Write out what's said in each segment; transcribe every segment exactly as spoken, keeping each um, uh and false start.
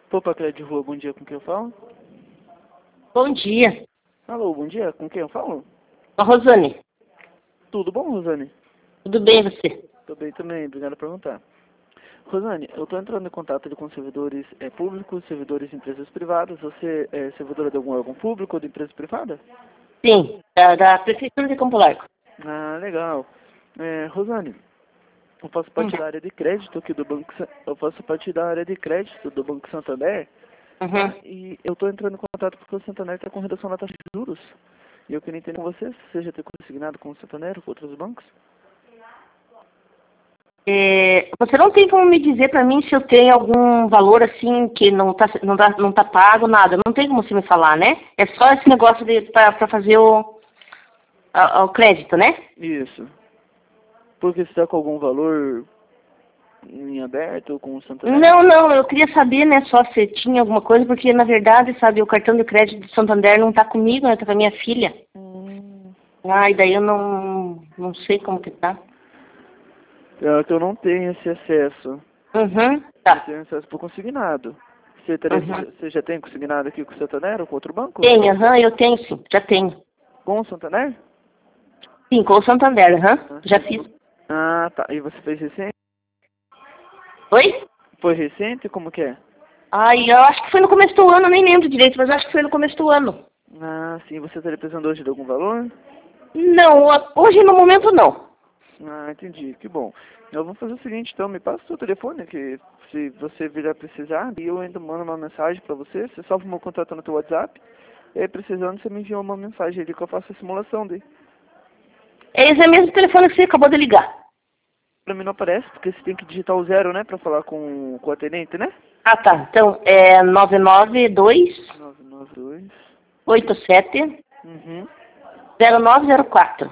Opa, Crédito de Rua, bom dia, com quem eu falo? Bom dia. Alô, bom dia, com quem eu falo? A Rosane, Tudo bom, Rosane? tudo bem você? Tô bem também, obrigado por perguntar. Rosane, eu tô entrando em contato ali com servidores é, públicos, servidores de empresas privadas. Você é servidora de algum órgão público ou de empresa privada? Sim, da, da Prefeitura de Campo Largo. Ah, legal. É, Rosane, eu faço Hum. parte da área de crédito aqui do Banco Sa- eu faço parte da área de crédito do Banco Santander, tá? Uhum. E eu tô entrando em contato porque o Santander está com redução na taxa de juros. E eu queria entender com você se você já tem consignado com o Santander ou com outros bancos. É, você não tem como me dizer para mim se eu tenho algum valor assim que não tá, não tá, não tá pago, nada. Não tem como você me falar, né? É só esse negócio para fazer o, a- o crédito, né? Isso. Porque você está com algum valor em aberto ou com o Santander? Não, não, eu queria saber, né, só se tinha alguma coisa, porque na verdade, sabe, o cartão de crédito do Santander não tá comigo, né, tá com a minha filha. Hum, Ah, e daí eu não, não sei como que tá. é que eu não tenho esse acesso. Uhum, Eu tá. tenho acesso por consignado. Você, teria, Uhum. você já tem consignado aqui com o Santander ou com outro banco? Tem, aham, eu tenho sim, já tenho. Com o Santander? Sim, com o Santander, aham, Ah, já fiz. ah, tá. E você fez recente? Oi? Foi recente? Como que é? Ai, eu acho que foi no começo do ano, nem lembro direito, mas acho que foi no começo do ano. Ah, sim. Você estaria precisando hoje de algum valor? Não, a- hoje no momento não. Ah, entendi. Que bom. Eu vou fazer o seguinte, então. Me passa o seu telefone, que se você vir a precisar, e eu ainda mando uma mensagem pra você. Você salva o meu contato no teu WhatsApp. E aí, precisando, você me envia uma mensagem ali que eu faço a simulação dele. Esse é o mesmo telefone que você acabou de ligar. Pra mim não aparece, porque você tem que digitar o zero, né? Pra falar com, com o atendente, né? Ah, tá. Então, é nove nove dois nove nove dois. oito sete Uhum. zero nove zero quatro.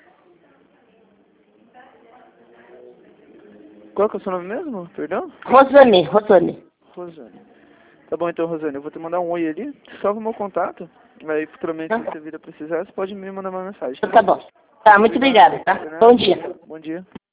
Qual que é o seu nome mesmo? Perdão? Rosane, Rosane. Rosane. Tá bom então, Rosane. Eu vou te mandar um oi ali. Salva o meu contato. Aí, futuramente, se Tá, você vir a precisar, você pode me mandar uma mensagem. tá bom. Tá, muito obrigada, tá? Bom dia. Bom dia.